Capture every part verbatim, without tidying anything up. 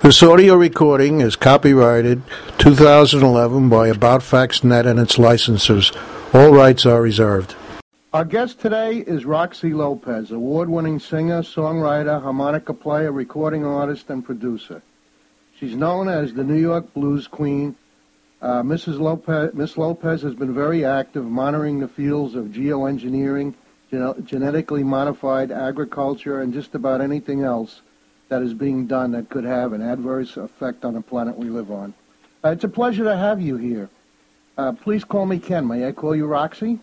This audio recording is copyrighted two thousand eleven by About Facts Net and its licensors. All rights are reserved. Our guest today is Roxy Lopez, award-winning singer, songwriter, harmonica player, recording artist, and producer. She's known as the New York Blues Queen. Uh, Missus Lopez, Miss Lopez has been very active monitoring the fields of geoengineering, gene- genetically modified agriculture, and just about anything else that is being done that could have an adverse effect on the planet we live on. Uh, it's a pleasure to have you here. Uh, please call me Ken. May I call you Roxy?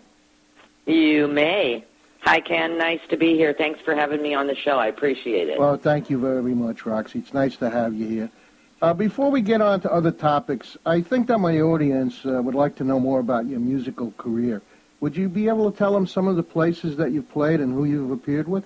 You may. Hi, Ken. Nice to be here. Thanks for having me on the show. I appreciate it. Well, thank you very much, Roxy. It's nice to have you here. Uh, before we get on to other topics, I think that my audience uh, would like to know more about your musical career. Would you be able to tell them some of the places that you've played and who you've appeared with?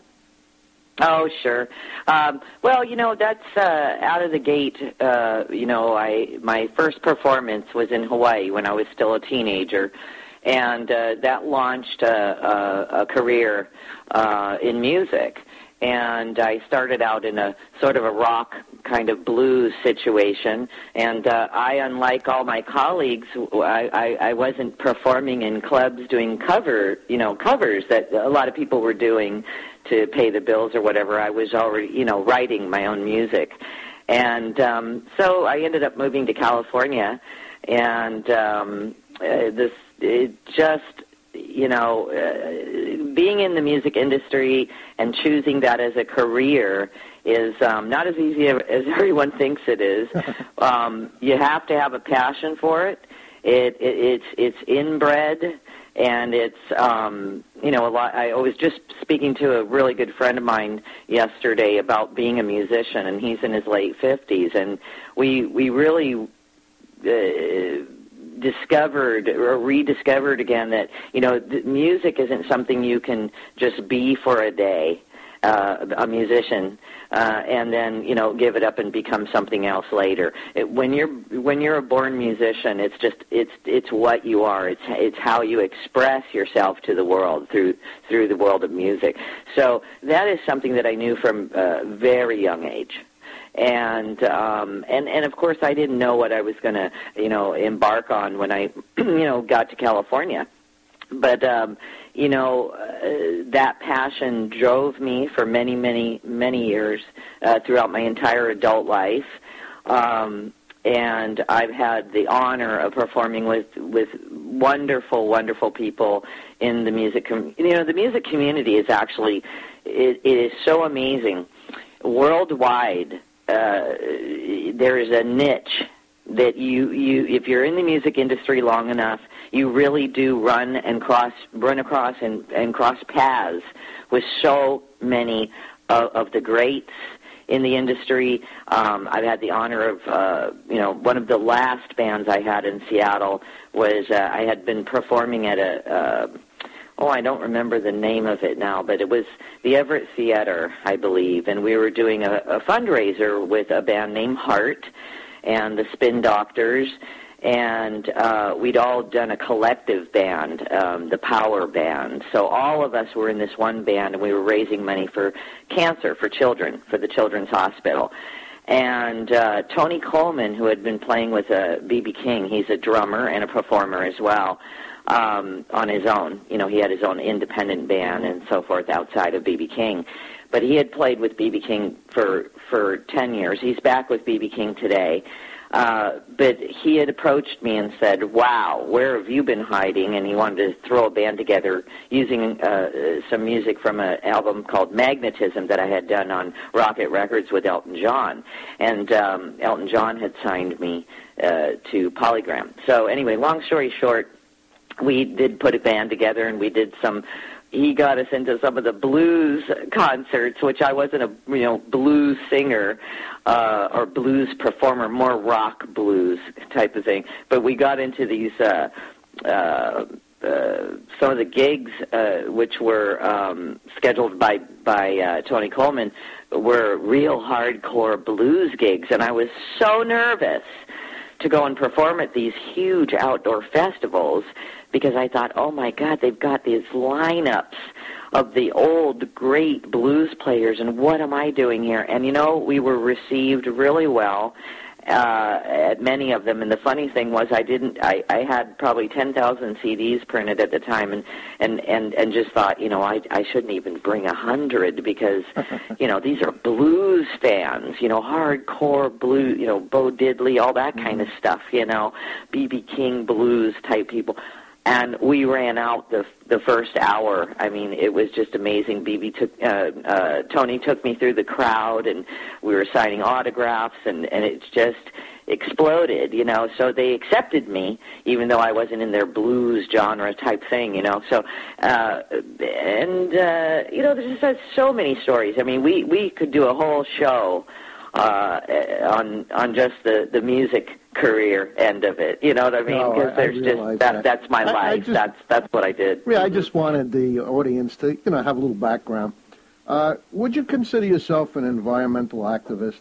Oh, sure. Um, well, you know, that's uh, out of the gate. Uh, you know, I my first performance was in Hawaii when I was still a teenager, and uh, that launched a, a, a career uh, in music. And I started out in a sort of a rock kind of blues situation. And uh, I, unlike all my colleagues, I, I, I wasn't performing in clubs doing cover, you know, covers that a lot of people were doing to pay the bills or whatever. I was already, you know, writing my own music. And um, so I ended up moving to California. And um, uh, this, it just... you know, uh, being in the music industry and choosing that as a career is um, not as easy as everyone thinks it is. um, you have to have a passion for it. It, it it's it's inbred, and it's um, you know a lot. I was just speaking to a really good friend of mine yesterday about being a musician, and he's in his late fifties, and we we really. Uh, discovered or rediscovered again that, you know, the music isn't something you can just be for a day, uh, a musician, uh, and then, you know, give it up and become something else later. It, when you're when you're a born musician, it's just it's it's what you are. It's it's how you express yourself to the world through through the world of music. So that is something that I knew from a very young age. And, um, and, and of course, I didn't know what I was going to, you know, embark on when I, you know, got to California. But, um, you know, uh, that passion drove me for many, many, many years uh, throughout my entire adult life. Um, and I've had the honor of performing with, with wonderful, wonderful people in the music community. You know, the music community is actually, it, it is so amazing. Worldwide, Uh, there is a niche that you, you, if you're in the music industry long enough, you really do run and cross, run across and, and cross paths with so many of, of the greats in the industry. Um, I've had the honor of, uh, you know, one of the last bands I had in Seattle was uh, I had been performing at a. Uh, Oh, I don't remember the name of it now, but it was the Everett Theater, I believe, and we were doing a, a fundraiser with a band named Heart and the Spin Doctors, and uh, we'd all done a collective band, um, the Power Band. So all of us were in this one band, and we were raising money for cancer, for children, for the Children's Hospital. And uh, Tony Coleman, who had been playing with uh, B B King, he's a drummer and a performer as well, um, on his own. You know, he had his own independent band and so forth outside of B B King. But he had played with B B King for, for ten years. He's back with B B King today. Uh, but he had approached me and said, wow, where have you been hiding? And he wanted to throw a band together using uh, some music from an album called Magnetism that I had done on Rocket Records with Elton John. And um, Elton John had signed me uh, to Polygram. So anyway, long story short, we did put a band together, and we did some. He got us into some of the blues concerts, which I wasn't a you know blues singer uh, or blues performer, more rock blues type of thing. But we got into these uh, uh, uh, some of the gigs, uh, which were um, scheduled by by uh, Tony Coleman, were real hardcore blues gigs, and I was so nervous to go and perform at these huge outdoor festivals because I thought, oh, my God, they've got these lineups of the old great blues players, and what am I doing here? And, you know, we were received really well uh, at many of them. And the funny thing was I didn't, I, I had probably ten thousand C Ds printed at the time, and, and, and, and just thought, you know, I, I shouldn't even bring a hundred because, you know, these are blues fans, you know, hardcore blues, you know, Bo Diddley, all that kind of stuff, you know, B B King blues type people. And we ran out the the first hour. I mean, it was just amazing. B B took uh, uh, Tony took me through the crowd, and we were signing autographs, and and it just exploded. You know, so they accepted me, even though I wasn't in their blues genre type thing. You know, so uh, and uh, you know, there's just so many stories. I mean, we we could do a whole show uh, on on just the the music career end of it, you know what I mean? Because no, there's just that, that. That's my I, life. I just, that's that's what I did. Yeah, I just wanted the audience to, you know, have a little background. Uh, would you consider yourself an environmental activist?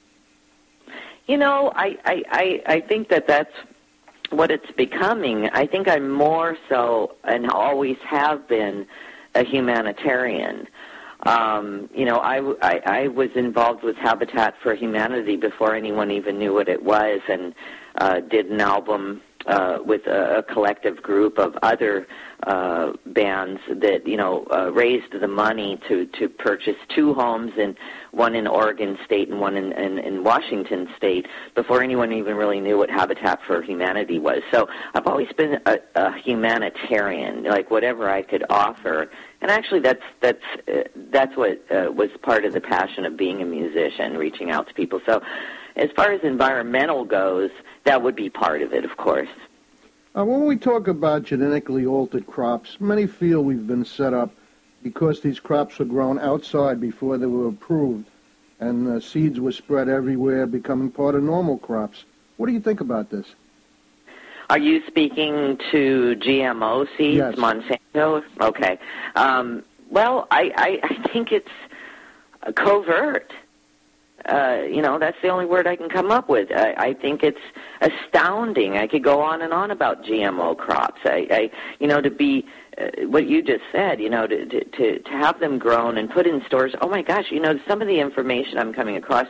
You know, I, I, I, I think that that's what it's becoming. I think I'm more so, and always have been, a humanitarian. Um, you know, I, I, I was involved with Habitat for Humanity before anyone even knew what it was, and uh, did an album uh, with a, a collective group of other uh, bands that, you know, uh, raised the money to, to purchase two homes, and one in Oregon State and one in, in, in Washington State, before anyone even really knew what Habitat for Humanity was. So I've always been a, a humanitarian, like whatever I could offer. And actually, that's that's uh, that's what uh, was part of the passion of being a musician, reaching out to people. So, as far as environmental goes, that would be part of it, of course. Uh, when we talk about genetically altered crops, many feel we've been set up because these crops were grown outside before they were approved, and uh, seeds were spread everywhere, becoming part of normal crops. What do you think about this? Are you speaking to G M O seeds, yes. Monsanto? Okay. Um, well, I, I, I think it's covert. Uh, you know, that's the only word I can come up with. I, I think it's astounding. I could go on and on about G M O crops. I, I you know, to be uh, what you just said, you know, to, to, to have them grown and put in stores. Oh, my gosh, you know, some of the information I'm coming across,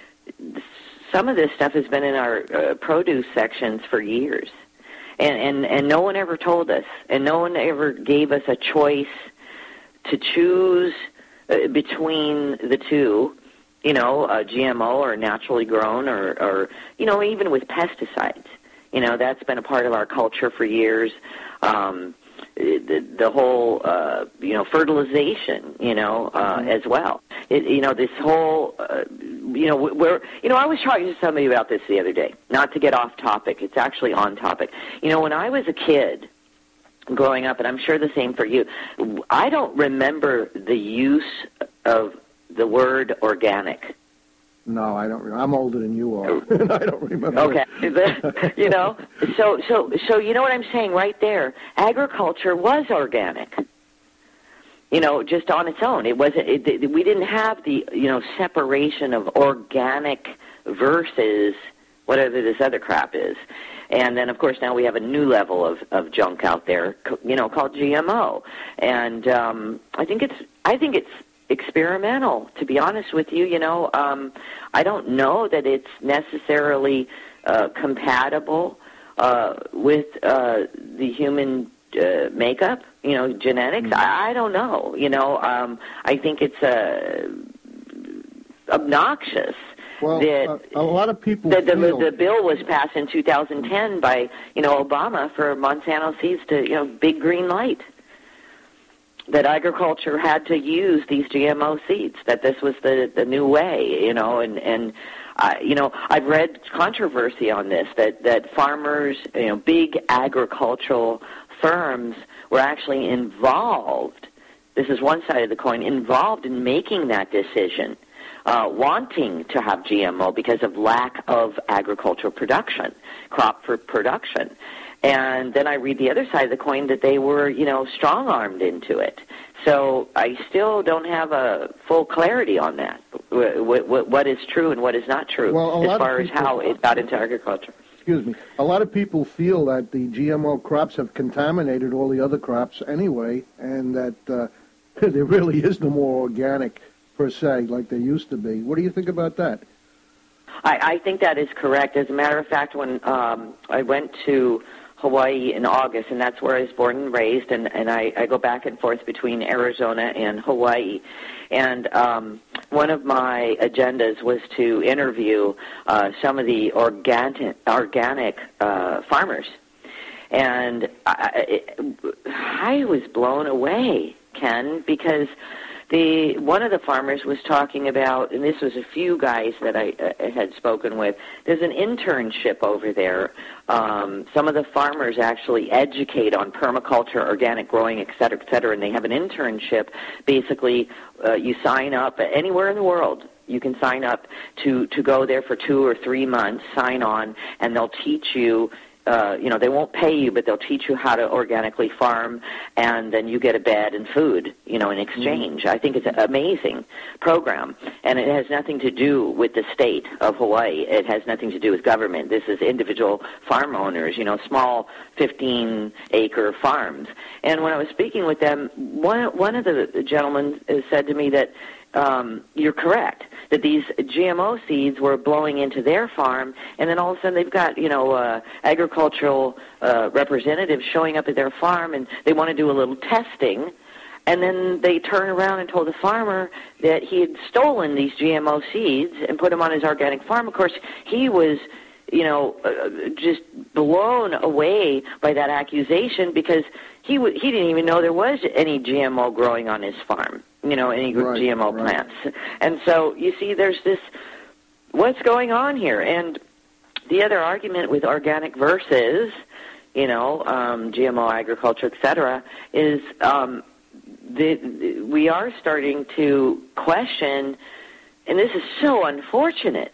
some of this stuff has been in our uh, produce sections for years. And, and and no one ever told us, and no one ever gave us a choice to choose uh, between the two, you know, uh, G M O or naturally grown, or, or, you know, even with pesticides. You know, that's been a part of our culture for years. Um, the, the whole, uh, you know, fertilization, you know, uh, mm-hmm. as well. It, you know, this whole, uh, you know, where, you know, I was talking to somebody about this the other day, not to get off topic. It's actually on topic. You know, when I was a kid growing up, and I'm sure the same for you, I don't remember the use of the word organic. No, I don't. I'm older than you are. I don't remember. Okay, you know, so so so you know what I'm saying right there. Agriculture was organic. You know, just on its own. It wasn't. It, it, we didn't have the you know separation of organic versus whatever this other crap is. And then, of course, now we have a new level of, of junk out there, you know, called G M O. And um, I think it's. I think it's. experimental, to be honest with you. You know, um, I don't know that it's necessarily uh, compatible uh, with uh, the human uh, makeup, you know, genetics. Mm-hmm. I, I don't know. You know, um, I think it's uh, obnoxious. Well, that, uh, a lot of people that the, feel... the bill was passed in two thousand ten by, you know, Obama for Monsanto seeds to, you know, big green light. That agriculture had to use these G M O seeds, that this was the, the new way, you know, and, and uh, you know, I've read controversy on this, that, that farmers, you know, big agricultural firms were actually involved, this is one side of the coin, involved in making that decision, uh, wanting to have G M O because of lack of agricultural production, crop for production. And then I read the other side of the coin that they were, you know, strong-armed into it. So I still don't have a full clarity on that, what, what, what is true and what is not true, well, as far as how it got into agriculture. Excuse me. A lot of people feel that the G M O crops have contaminated all the other crops anyway, and that uh, there really is no more organic per se like there used to be. What do you think about that? I, I think that is correct. As a matter of fact, when um, I went to Hawaii in August, and that's where I was born and raised, and, and I, I go back and forth between Arizona and Hawaii. And um, one of my agendas was to interview uh, some of the organic, organic uh, farmers. And I, it, I was blown away, Ken, because the one of the farmers was talking about, and this was a few guys that I uh, had spoken with, there's an internship over there. Um, some of the farmers actually educate on permaculture, organic growing, et cetera, et cetera, and they have an internship. Basically, uh, you sign up anywhere in the world. You can sign up to, to go there for two or three months, sign on, and they'll teach you. Uh, you know, they won't pay you, but they'll teach you how to organically farm, and then you get a bed and food, you know, in exchange. Mm-hmm. I think it's an amazing program, and it has nothing to do with the state of Hawaii. It has nothing to do with government. This is individual farm owners, you know, small fifteen-acre farms. And when I was speaking with them, one, one of the gentlemen said to me that Um, you're correct, that these G M O seeds were blowing into their farm, and then all of a sudden they've got, you know, uh, agricultural uh, representatives showing up at their farm, and they want to do a little testing, and then they turn around and told the farmer that he had stolen these G M O seeds and put them on his organic farm. Of course, he was, you know, uh, just blown away by that accusation because he w- he didn't even know there was any G M O growing on his farm. You know, any right, G M O right. plants. And so, you see, there's this, what's going on here? And the other argument with organic versus, you know, um, G M O agriculture, et cetera, is um, the, the, we are starting to question, and this is so unfortunate,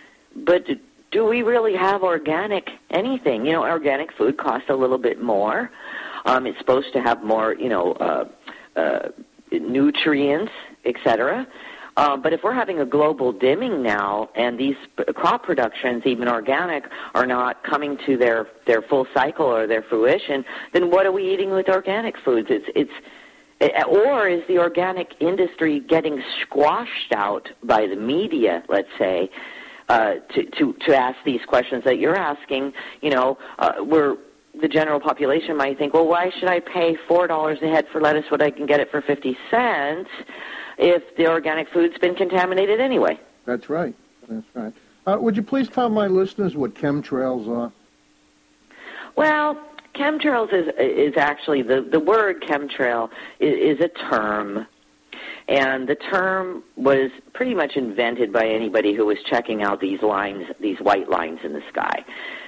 but do we really have organic anything? You know, organic food costs a little bit more. Um, it's supposed to have more, you know, uh, uh, nutrients, et cetera. Uh, but if we're having a global dimming now, and these crop productions, even organic, are not coming to their, their full cycle or their fruition, then what are we eating with organic foods? It's it's or is the organic industry getting squashed out by the media, let's say, uh, to, to to ask these questions that you're asking? You know, uh, we're the general population might think, well, why should I pay four dollars a head for lettuce when I can get it for fifty cents if the organic food's been contaminated anyway? That's right. That's right. Uh, would you please tell my listeners what chemtrails are? Well, chemtrails is is actually, the, the word chemtrail is, is a term. And the term was pretty much invented by anybody who was checking out these lines, these white lines in the sky.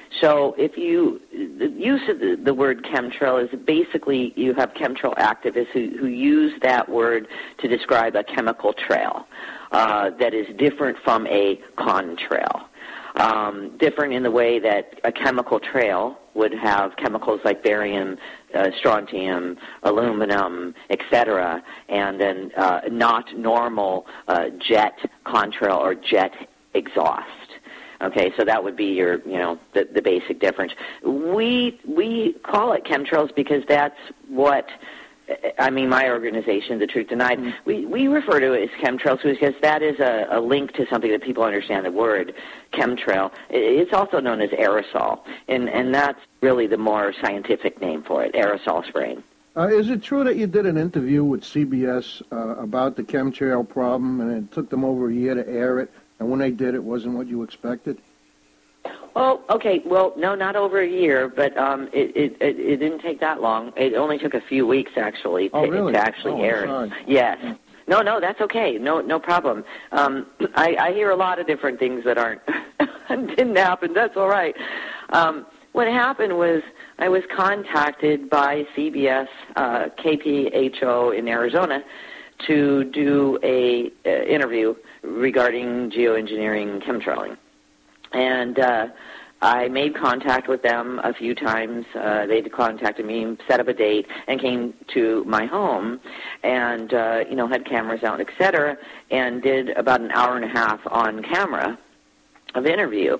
So if you, the use of the, the word chemtrail is basically you have chemtrail activists who, who use that word to describe a chemical trail uh, that is different from a contrail. Um, different in the way that a chemical trail would have chemicals like barium, uh, strontium, aluminum, et cetera, and then uh, not normal uh, jet contrail or jet exhaust. Okay, so that would be your, you know, the, the basic difference. We we call it chemtrails because that's what, I mean, my organization, The Truth Denied, mm-hmm. we, we refer to it as chemtrails because that is a, a link to something that people understand the word chemtrail. It's also known as aerosol, and, and that's really the more scientific name for it, aerosol spraying. Uh, is it true that you did an interview with C B S uh, about the chemtrail problem, and it took them over a year to air it? And when they did, it wasn't what you expected? Well, okay, well, no, not over a year, but um, it, it, it, it didn't take that long. It only took a few weeks, actually, to, oh, really? to actually oh, air I'm it. sorry. Yes. Yeah. No, no, that's okay. No, no problem. Um, I, I hear a lot of different things that aren't didn't happen. That's all right. Um, what happened was I was contacted by C B S uh, K P H O in Arizona to do a uh, interview regarding geoengineering chemtrailing. And uh, I made contact with them a few times. Uh, they contacted me, set up a date, and came to my home and, uh, you know, had cameras out, et cetera, and did about an hour and a half on camera of interview.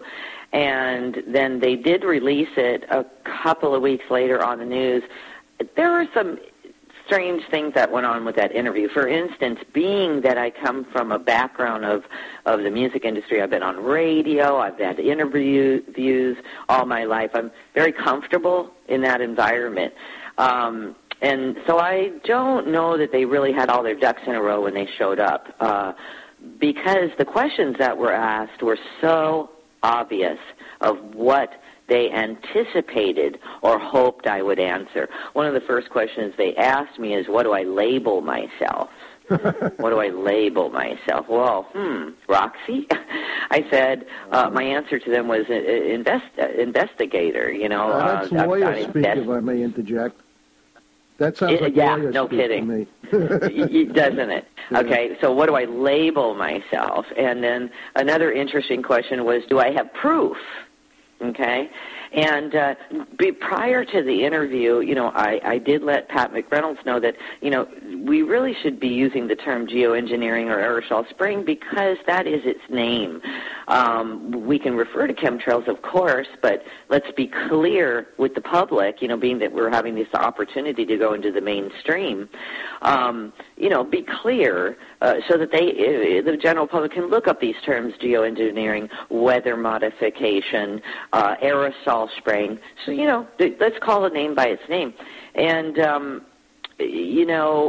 And then they did release it a couple of weeks later on the news. There were some strange things that went on with that interview. For instance, being that I come from a background of, of the music industry, I've been on radio, I've had interviews all my life. I'm very comfortable in that environment. Um, and so I don't know that they really had all their ducks in a row when they showed up, uh, because the questions that were asked were so obvious of what they anticipated or hoped I would answer. One of the first questions they asked me is, what do I label myself? What do I label myself? Well, hmm, Roxy? I said, uh, my answer to them was uh, invest, uh, investigator, you know. Uh, that's uh, lawyer speak, invest- if I may interject. That sounds like it, yeah, lawyer no speak kidding. to me. Doesn't it? Yeah. Okay, so what do I label myself? And then another interesting question was, do I have proof? Okay, and uh, be, prior to the interview, you know, I, I did let Pat McReynolds know that, you know, we really should be using the term geoengineering or aerosol spraying because that is its name. Um, we can refer to chemtrails, of course, but let's be clear with the public, you know, being that we're having this opportunity to go into the mainstream, um, you know, be clear uh, so that they, uh, the general public can look up these terms, geoengineering, weather modification, uh, aerosol spraying. So, you know, th- let's call a name by its name. And, um, you know,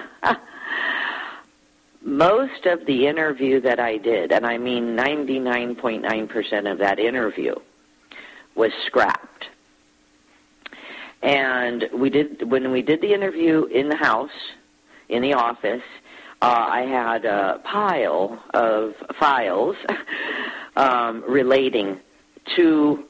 most of the interview that I did, and I mean ninety-nine point nine percent of that interview, was scrapped. And we did when we did the interview in the house, in the office, uh, I had a pile of files um, relating to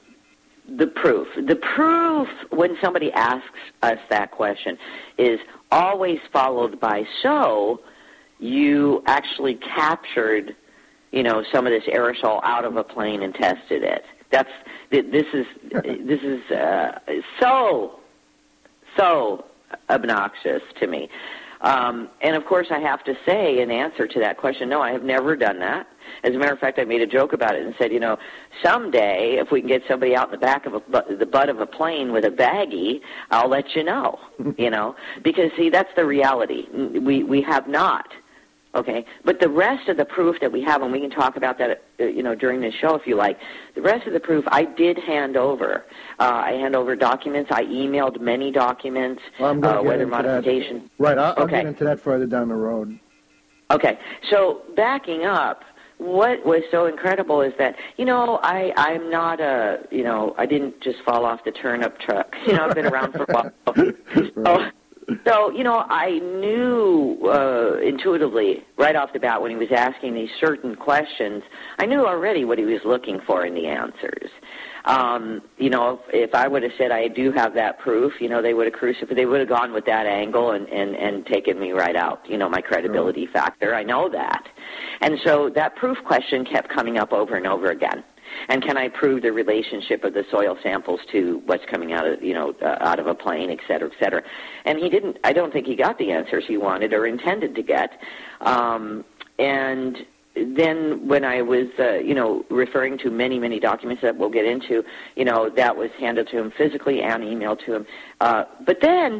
the proof. The proof, when somebody asks us that question, is always followed by, so you actually captured, you know, some of this aerosol out of a plane and tested it. That's this is this is uh, so so obnoxious to me. Um, and, of course, I have to say in answer to that question, no, I have never done that. As a matter of fact, I made a joke about it and said, you know, someday if we can get somebody out in the back of a, the butt of a plane with a baggie, I'll let you know, you know. Because, see, that's the reality. We, we have not. Okay, but the rest of the proof that we have, and we can talk about that, uh, you know, during this show if you like, the rest of the proof I did hand over. Uh, I hand over documents. I emailed many documents, well, I'm uh, get weather into modification. That. Right, I'll, I'll okay. get into that further down the road. Okay, so backing up, what was so incredible is that, you know, I, I'm not a, you know, I didn't just fall off the turnip truck. You know, I've been around for a while. Right. So, So, you know, I knew uh, intuitively right off the bat when he was asking these certain questions, I knew already what he was looking for in the answers. Um, you know, if, if I would have said I do have that proof, you know, they would have crucified, they would have gone with that angle and, and, and taken me right out, you know, my credibility factor. I know that. And so that proof question kept coming up over and over again. And can I prove the relationship of the soil samples to what's coming out of, you know, uh, out of a plane, et cetera, et cetera. And he didn't, I don't think he got the answers he wanted or intended to get. Um, and then when I was, uh, you know, referring to many, many documents that we'll get into, you know, that was handed to him physically and emailed to him. Uh, but then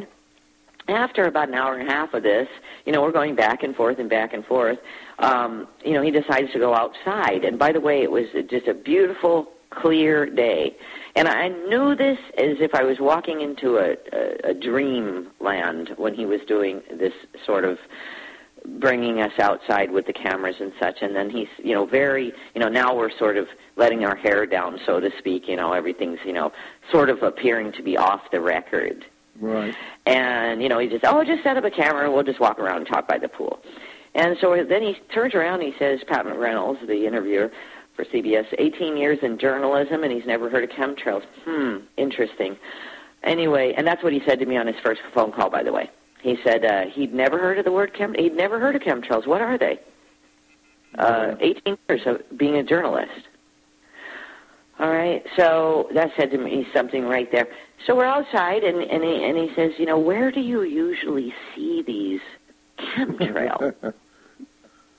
after about an hour and a half of this, you know, we're going back and forth and back and forth, um, you know, he decides to go outside. And by the way, it was just a beautiful, clear day. And I knew this as if I was walking into a, a, a dream land when he was doing this sort of bringing us outside with the cameras and such. And then he's, you know, very, you know, now we're sort of letting our hair down, so to speak. You know, everything's, you know, sort of appearing to be off the record. Right. And, you know, he just, oh, just set up a camera and we'll just walk around and talk by the pool. And so then he turns around and he says, Pat McReynolds, the interviewer for C B S, eighteen years in journalism and he's never heard of chemtrails. Hmm, interesting. Anyway, and that's what he said to me on his first phone call, by the way. He said uh, he'd never heard of the word chem, he'd never heard of chemtrails. What are they? Uh, eighteen years of being a journalist. All right, so that said to me something right there. So we're outside, and, and, he, and he says, you know, where do you usually see these chemtrails?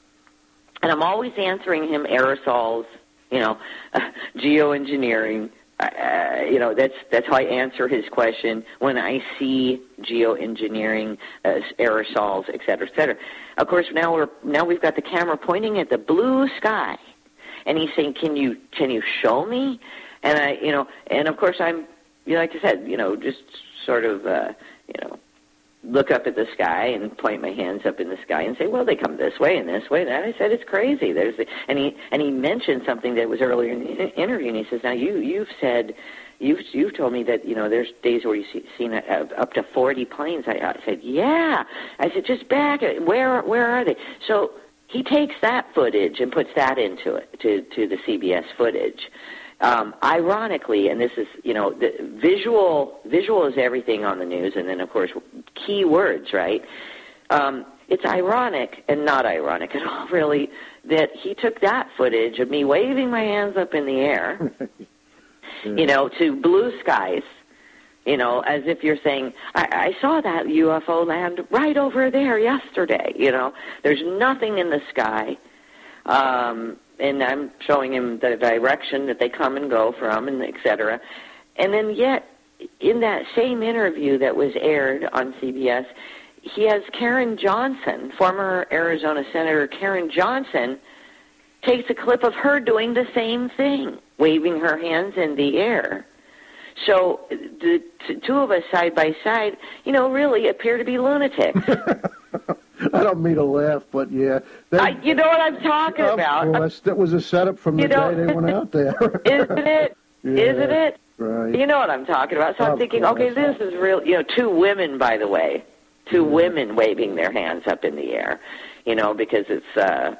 And I'm always answering him aerosols, you know, uh, geoengineering, uh, you know, that's that's how I answer his question when I see geoengineering, uh, aerosols, et cetera, et cetera. Of course, now we're now we've got the camera pointing at the blue sky, and he's saying, "Can you can you show me?" And I, you know, and of course I'm, you know, like I said, you know, just sort of, uh, you know. look up at the sky and point my hands up in the sky and say, well, they come this way and this way and that. I said, it's crazy. There's the, and he and he mentioned something that was earlier in the interview, and he says, now you you've said, you've you've told me that, you know, there's days where you've seen uh, up to forty planes. I, I said, yeah. I said, just back it. Where where are they? So he takes that footage and puts that into it to to the C B S footage. Um, ironically, and this is, you know, the visual visual is everything on the news, and then, of course, key words, right? Um, it's ironic and not ironic at all, really, that he took that footage of me waving my hands up in the air, yeah. you know, to blue skies, you know, as if you're saying, I, I saw that U F O land right over there yesterday, you know. There's nothing in the sky. Um And I'm showing him the direction that they come and go from, and et cetera. And then yet, in that same interview that was aired on C B S, he has Karen Johnson, former Arizona Senator Karen Johnson, takes a clip of her doing the same thing, waving her hands in the air. So the t- two of us side by side, you know, really appear to be lunatics. I don't mean to laugh, but yeah. That, I, you know what I'm talking of about. Of course, that was a setup from the you know, day they went out there. Isn't it? Yeah, Isn't it? Right. You know what I'm talking about. So I'm of thinking, course. okay, this is real. You know, two women, by the way, two yeah. women waving their hands up in the air. You know, because it's. Uh,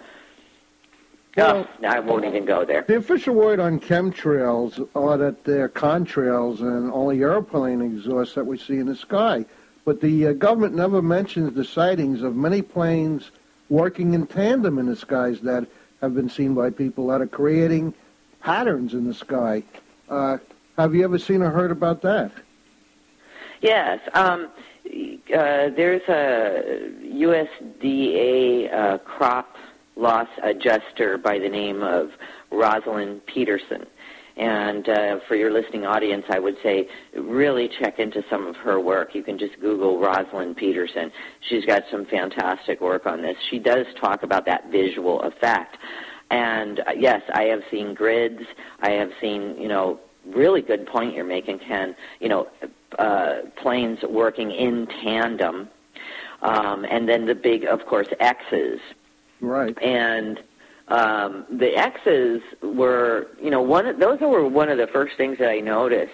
well, oh, I won't even go there. The official word on chemtrails are that they're contrails and only airplane exhaust that we see in the sky. But the uh, government never mentions the sightings of many planes working in tandem in the skies that have been seen by people that are creating patterns in the sky. Uh, have you ever seen or heard about that? Yes. Um, uh, there's a U S D A uh, crop loss adjuster by the name of Rosalind Peterson. And uh, for your listening audience, I would say really check into some of her work. You can just Google Rosalind Peterson. She's got some fantastic work on this. She does talk about that visual effect. And uh, yes, I have seen grids. I have seen, you know, really good point you're making, Ken, you know, uh, planes working in tandem. Um, and then the big, of course, X's. Right. And um, the X's were, you know, one of, those were one of the first things that I noticed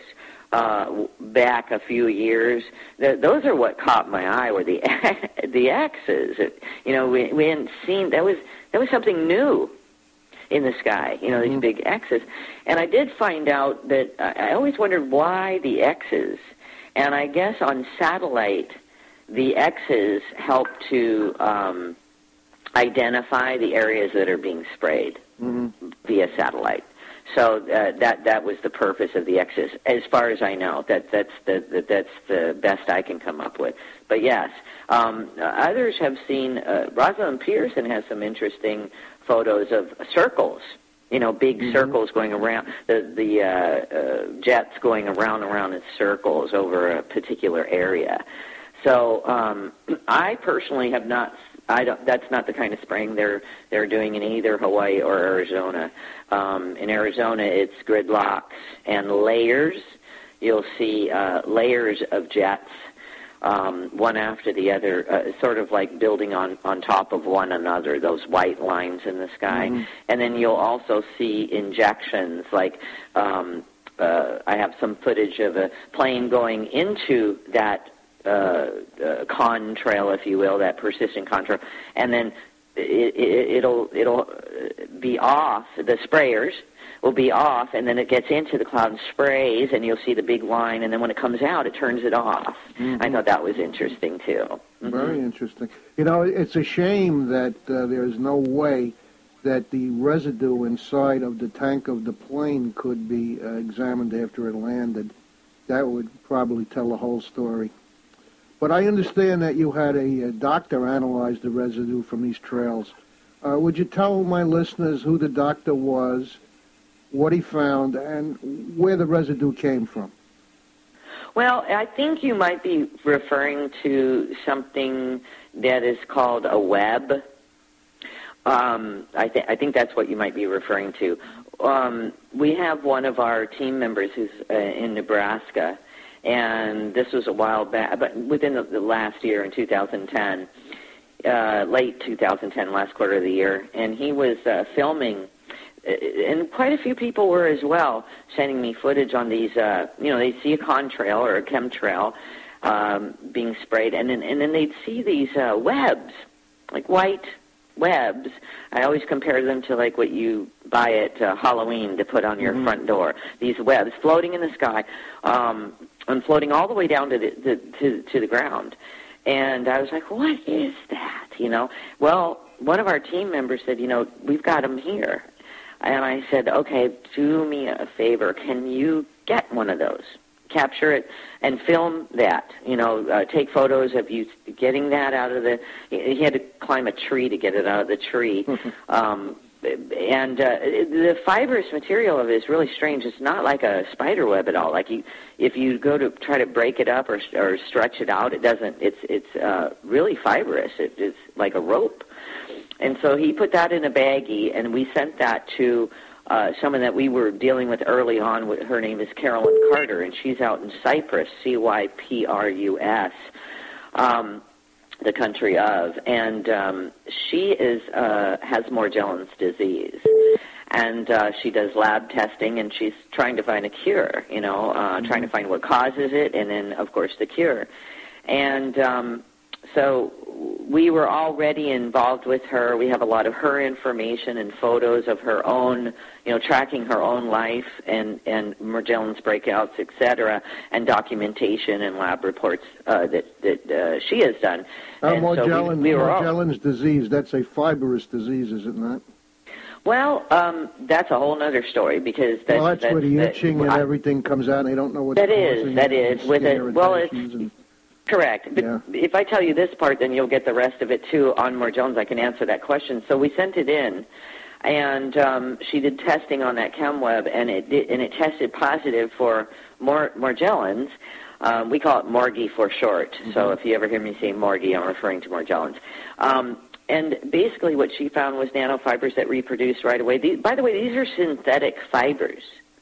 uh, back a few years. The, those are what caught my eye were the the X's. It, you know, we we hadn't seen that was that was something new in the sky. You know, these mm-hmm. big X's. And I did find out that I, I always wondered why the X's. And I guess on satellite, the X's help to um, identify the areas that are being sprayed mm-hmm. via satellite. So uh, that that was the purpose of the X's, as far as I know. That that's the, the that's the best I can come up with. But yes, um, others have seen. Uh, Rosalind Peterson has some interesting photos of circles. You know, big mm-hmm. circles going around. The the uh, uh, jets going around and around in circles over a particular area. So um, I personally have not. I don't. That's not the kind of spraying they're they're doing in either Hawaii or Arizona. Um, in Arizona, it's gridlocks and layers. You'll see uh, layers of jets, um, one after the other, uh, sort of like building on, on top of one another. Those white lines in the sky, mm-hmm. and then you'll also see injections. Like um, uh, I have some footage of a plane going into that. Uh, uh, contrail, if you will, that persistent contrail, and then it, it, it'll it'll be off. The sprayers will be off, and then it gets into the cloud and sprays, and you'll see the big line, and then when it comes out, it turns it off. Mm-hmm. I thought that was interesting too. Mm-hmm. Very interesting. You know, it's a shame that uh, there's no way that the residue inside of the tank of the plane could be uh, examined after it landed. That would probably tell the whole story. But I understand that you had a, a doctor analyze the residue from these trails. Uh, would you tell my listeners who the doctor was, what he found, and where the residue came from. Well, I think you might be referring to something that is called a web. Um, I, th- I think that's what you might be referring to. Um, we have one of our team members who's uh, in Nebraska, and this was a while back, but within the, the last year in two thousand ten, uh, late two thousand ten, last quarter of the year, and he was uh, filming, and quite a few people were as well, sending me footage on these, uh, you know, they'd see a contrail or a chemtrail um, being sprayed, and then, and then they'd see these uh, webs, like white webs. I always compare them to like what you buy at uh, Halloween to put on your mm-hmm. front door. These webs floating in the sky, um, and floating all the way down to the, the to, to the ground. And I was like, what is that? You know? Well, one of our team members said, you know, we've got them here. And I said, okay, do me a favor. Can you get one of those? Capture it and film that. You know, uh, take photos of you getting that out of the... He had to climb a tree to get it out of the tree. um, and uh, the fibrous material of it is really strange. It's not like a spider web at all. Like you, if you go to try to break it up or, or stretch it out, it doesn't. It's it's uh, really fibrous. It, it's like a rope. And so he put that in a baggie, and we sent that to uh, someone that we were dealing with early on. Her name is Carolyn Carter, and she's out in Cyprus, C Y P R U S, um, the country of. And um, she is uh, has Morgellons disease. And uh, she does lab testing, and she's trying to find a cure, you know, uh, mm-hmm. trying to find what causes it, and then, of course, the cure. And um, so we were already involved with her. We have a lot of her information and photos of her own, you know, tracking her own life and, and Morgellons breakouts, et cetera, and documentation and lab reports uh, that, that uh, she has done. Uh, Morgellons, so we, we Morgellons disease, that's a fibrous disease, is it not? Well, um, that's a whole other story because that's, well, that's, that's where the itching that, and everything comes out, and they don't know what's that is that is with it. Well, it's and, correct. But yeah. if I tell you this part, then you'll get the rest of it too. On Morgellons, I can answer that question. So we sent it in, and um, she did testing on that ChemWeb, and it did, and it tested positive for Mor- Morgellons. Um, we call it Morgie for short. Mm-hmm. So if you ever hear me say Morgie, I'm referring to Morgellons. Um, And basically what she found was nanofibers that reproduce right away. These, by the way, these are synthetic fibers.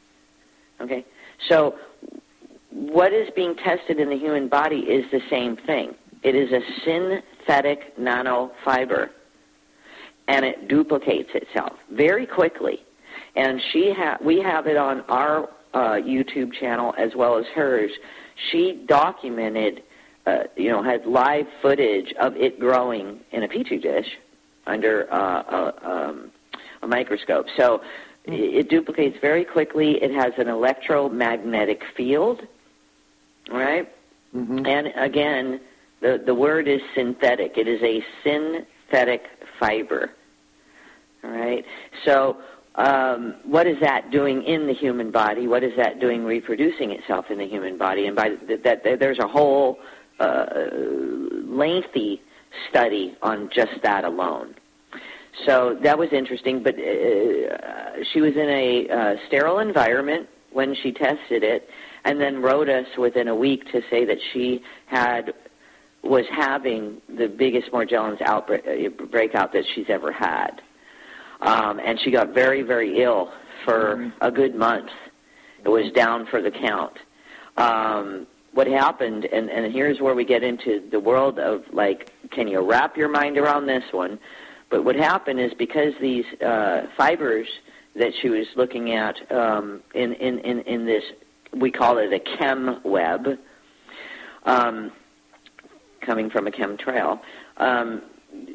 Okay? So what is being tested in the human body is the same thing. It is a synthetic nanofiber, and it duplicates itself very quickly. And she ha- we have it on our uh, YouTube channel as well as hers. She documented Uh, you know, had live footage of it growing in a petri dish under uh, a, um, a microscope. So it, it duplicates very quickly. It has an electromagnetic field, all right? Mm-hmm. And again, the, the word is synthetic. It is a synthetic fiber, all right? So um, what is that doing in the human body? What is that doing reproducing itself in the human body? And by that, that there's a whole Uh, lengthy study on just that alone. So that was interesting, but uh, she was in a uh, sterile environment when she tested it, and then wrote us within a week to say that she had was having the biggest Morgellons outbreak uh, breakout that she's ever had. Um, and she got very, very ill for mm-hmm. a good month. It was down for the count. Um, What happened, and, and here's where we get into the world of, like, can you wrap your mind around this one? But what happened is because these uh, fibers that she was looking at um, in, in, in, in this, we call it a chem web, um, coming from a chemtrail, um,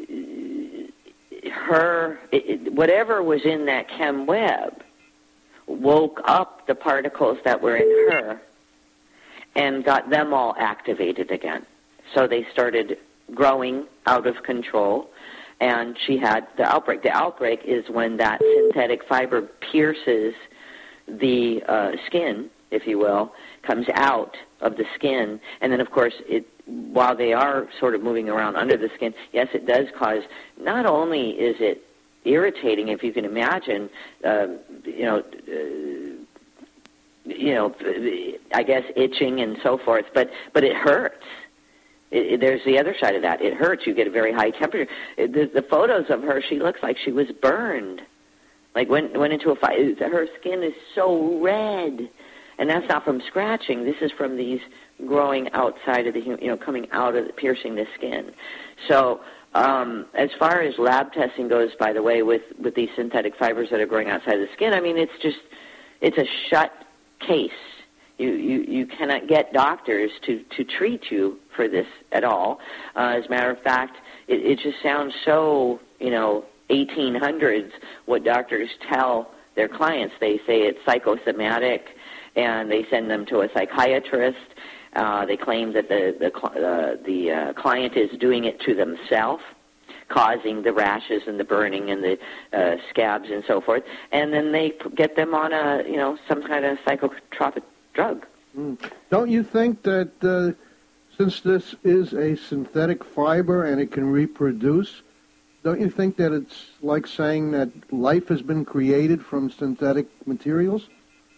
her, it, whatever was in that chem web woke up the particles that were in her and got them all activated again. So they started growing out of control, and she had the outbreak. The outbreak is when that synthetic fiber pierces the uh, skin, if you will, comes out of the skin, and then, of course, it while they are sort of moving around under the skin, yes, it does cause, not only is it, irritating, if you can imagine. Uh, you know. Uh, you know, I guess itching and so forth, but but it hurts. It, it, there's the other side of that. It hurts. You get a very high temperature. It, the, the photos of her, she looks like she was burned, like went went into a fire. Her skin is so red, and that's not from scratching. This is from these growing outside of the, you know, coming out of the, piercing the skin. So. Um, as far as lab testing goes, by the way, with with these synthetic fibers that are growing outside of the skin, I mean, it's just it's a shut case. You, you, you cannot get doctors to, to treat you for this at all. Uh, as a matter of fact, it, it just sounds so, you know, eighteen hundreds what doctors tell their clients. They say it's psychosomatic, and they send them to a psychiatrist. Uh, they claim that the the, uh, the uh, client is doing it to themselves, causing the rashes and the burning and the uh, scabs and so forth, and then they p- get them on a, you know, some kind of psychotropic drug. Mm. Don't you think that uh, since this is a synthetic fiber and it can reproduce, don't you think that it's like saying that life has been created from synthetic materials?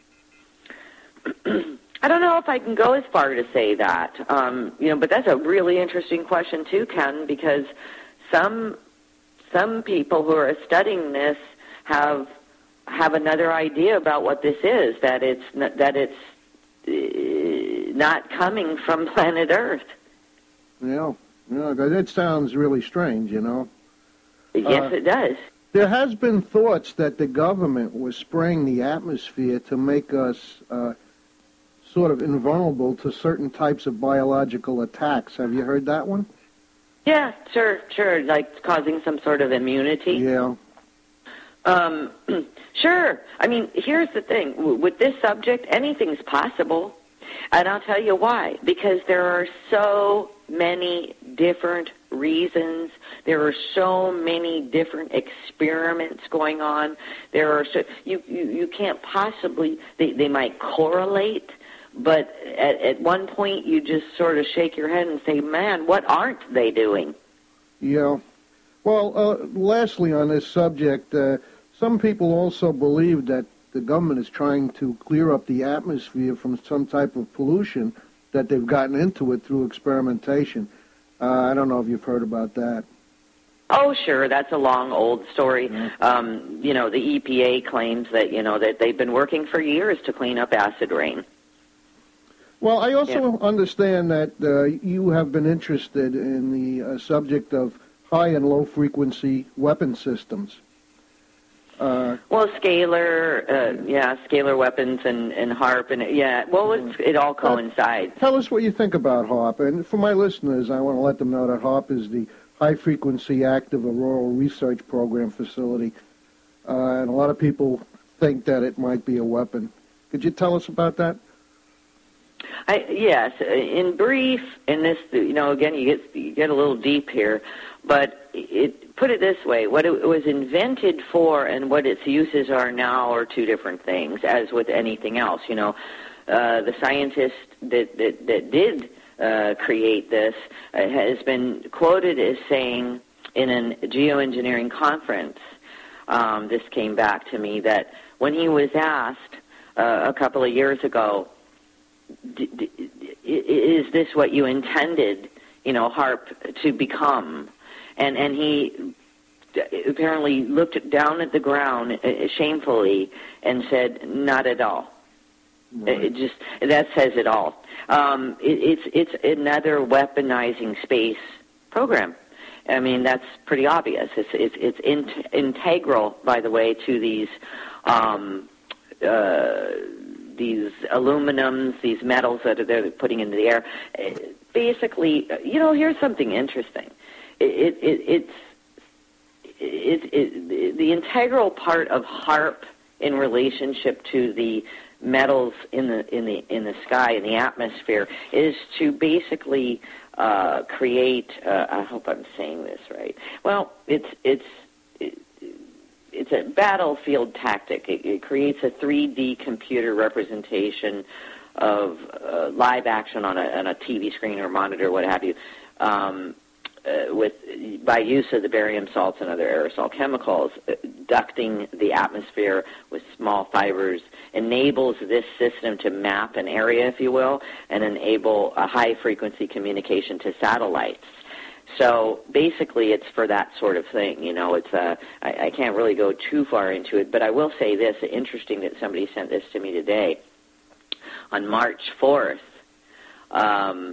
I don't know if I can go as far to say that, um, you know, but that's a really interesting question too, Ken, because Some some people who are studying this have have another idea about what this is. That it's not, that it's uh, not coming from planet Earth. Yeah, yeah, that sounds really strange. You know. Yes, uh, it does. There has been thoughts that the government was spraying the atmosphere to make us uh, sort of invulnerable to certain types of biological attacks. Have you heard that one? Yeah, sure, sure, like causing some sort of immunity. Yeah. Um, sure. I mean, here's the thing. With this subject, anything's possible. And I'll tell you why. Because there are so many different reasons. There are so many different experiments going on. There are so, you, you, you can't possibly, they, they might correlate, but at, at one point you just sort of shake your head and say, man, what aren't they doing? Yeah. Well, uh, lastly on this subject, uh, some people also believe that the government is trying to clear up the atmosphere from some type of pollution that they've gotten into it through experimentation. Uh, I don't know if you've heard about that. Oh, sure. That's a long, old story. Mm-hmm. Um, you know, the E P A claims that, you know, that they've been working for years to clean up acid rain. Well, I also Yeah. understand that uh, you have been interested in the uh, subject of high and low frequency weapon systems. Uh, well, scalar, uh, yeah, scalar weapons and, and HAARP, and yeah, well, it's, it all coincides. Tell us what you think about HAARP. And for my listeners, I want to let them know that HAARP is the High Frequency Active Auroral Research Program facility. Uh, and a lot of people think that it might be a weapon. Could you tell us about that? I, yes, in brief, in this, you know, again, you get you get a little deep here, but it, put it this way, what it was invented for and what its uses are now are two different things, as with anything else, you know. Uh, the scientist that, that, that did uh, create this uh, has been quoted as saying in a geoengineering conference, um, this came back to me, that when he was asked uh, a couple of years ago, D- d- is this what you intended, you know, HAARP to become? And and he apparently looked down at the ground uh, shamefully and said, "Not at all." Right. It just that says it all. Um, it, it's it's another weaponizing space program. I mean, that's pretty obvious. It's it's it's in, integral, by the way, to these. Um, uh, these aluminums, these metals that they're putting into the air. Basically, you know, here's something interesting. It, it, it's it, it, the integral part of HAARP in relationship to the metals in the in the in the sky, in the atmosphere, is to basically uh, create. Uh, I hope I'm saying this right. Well, it's it's. It, It's a battlefield tactic. It, it creates a three D computer representation of uh, live action on a, on a T V screen or monitor, what have you, um, uh, with by use of the barium salts and other aerosol chemicals, uh, ducting the atmosphere with small fibers enables this system to map an area, if you will, and enable a high-frequency communication to satellites. So basically, it's for that sort of thing. You know, it's a, I, I can't really go too far into it, but I will say this: interesting that somebody sent this to me today. On March fourth, um,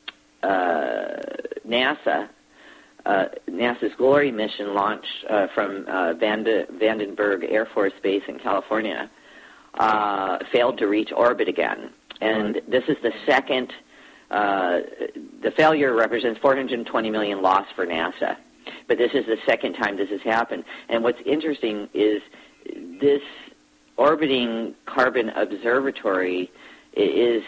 uh, NASA, uh, NASA's Glory mission launched uh, from uh, Vande, Vandenberg Air Force Base in California, uh, failed to reach orbit again, and right. This is the second. Uh, the failure represents four hundred twenty million dollars loss for NASA, but this is the second time this has happened. And what's interesting is this orbiting carbon observatory is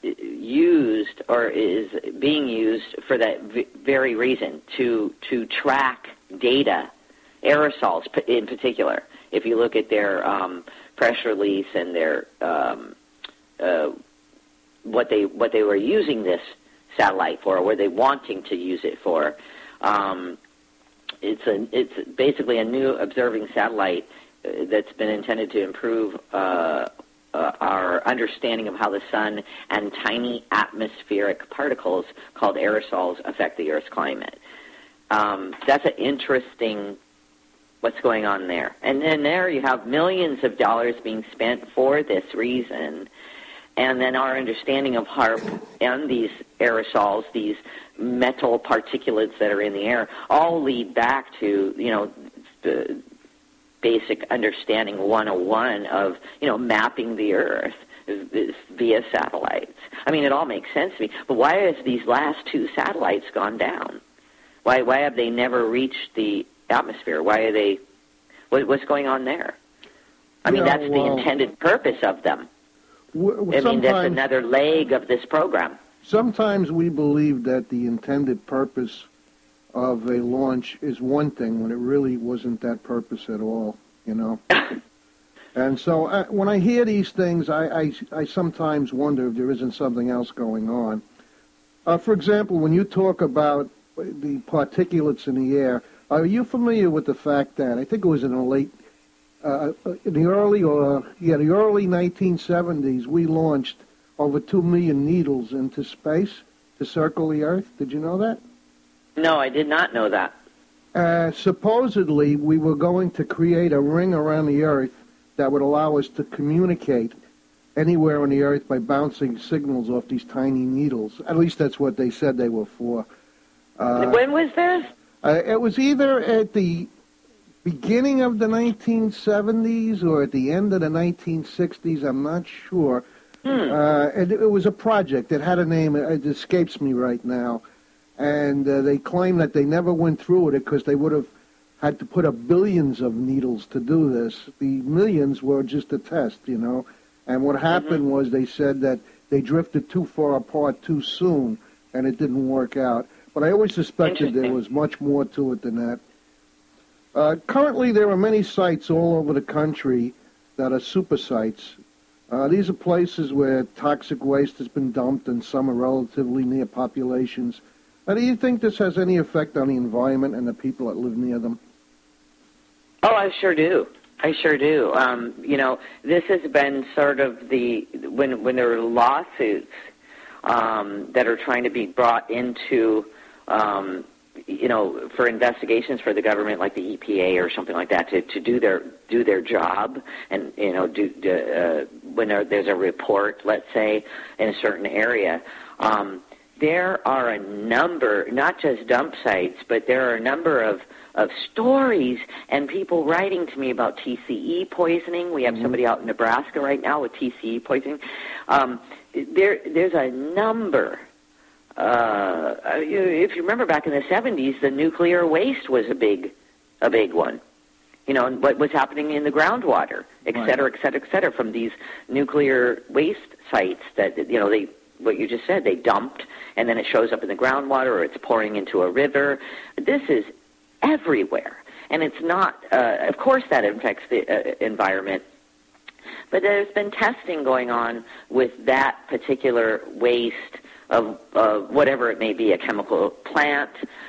used or is being used for that v- very reason, to to track data, aerosols in particular. If you look at their um, press release and their um, uh, what they what they were using this satellite for, or were they wanting to use it for. Um, it's a it's basically a new observing satellite uh, that's been intended to improve uh, uh, our understanding of how the sun and tiny atmospheric particles called aerosols affect the Earth's climate. Um, that's an interesting what's going on there. And then there you have millions of dollars being spent for this reason. And then our understanding of HAARP and these aerosols, these metal particulates that are in the air, all lead back to, you know, the basic understanding one oh one of, you know, mapping the Earth via satellites. I mean, it all makes sense to me. But why have these last two satellites gone down? Why why have they never reached the atmosphere? Why are they, what, what's going on there? I mean, yeah, that's well, the intended purpose of them. W- I mean, that's another leg of this program. Sometimes we believe that the intended purpose of a launch is one thing when it really wasn't that purpose at all, you know. And so uh, when I hear these things, I, I, I sometimes wonder if there isn't something else going on. Uh, for example, when you talk about the particulates in the air, are you familiar with the fact that, I think it was in the late Uh, in the early or yeah, the early nineteen seventies, we launched over two million needles into space to circle the Earth. Did you know that? No, I did not know that. Uh, supposedly, we were going to create a ring around the Earth that would allow us to communicate anywhere on the Earth by bouncing signals off these tiny needles. At least that's what they said they were for. Uh, when was this? Uh, it was either at the beginning of the nineteen seventies or at the end of the nineteen sixties, I'm not sure. Hmm. Uh, and it was a project. It had a name. It escapes me right now. And uh, they claim that they never went through with it because they would have had to put up billions of needles to do this. The millions were just a test, you know. And what happened mm-hmm. was they said that they drifted too far apart too soon, and it didn't work out. But I always suspected there was much more to it than that. Uh, currently, there are many sites all over the country that are super sites. Uh, these are places where toxic waste has been dumped, and some are relatively near populations. Uh, do you think this has any effect on the environment and the people that live near them? Oh, I sure do. I sure do. Um, you know, this has been sort of the, when when there are lawsuits um, that are trying to be brought into, um, you know, for investigations for the government, like the E P A or something like that, to, to do their do their job, and you know, do, do uh, when there, there's a report, let's say, in a certain area. Um, there are a number, not just dump sites, but there are a number of of stories and people writing to me about T C E poisoning. We have mm-hmm. somebody out in Nebraska right now with T C E poisoning. Um, there, there's a number. Uh, if you remember back in the seventies, the nuclear waste was a big, a big one. You know, and what was happening in the groundwater, et cetera, et cetera, et cetera, from these nuclear waste sites that, you know, they, what you just said, they dumped, and then it shows up in the groundwater or it's pouring into a river. This is everywhere. And it's not, uh, of course that affects the uh, environment, but there's been testing going on with that particular waste of uh, whatever it may be, a chemical plant,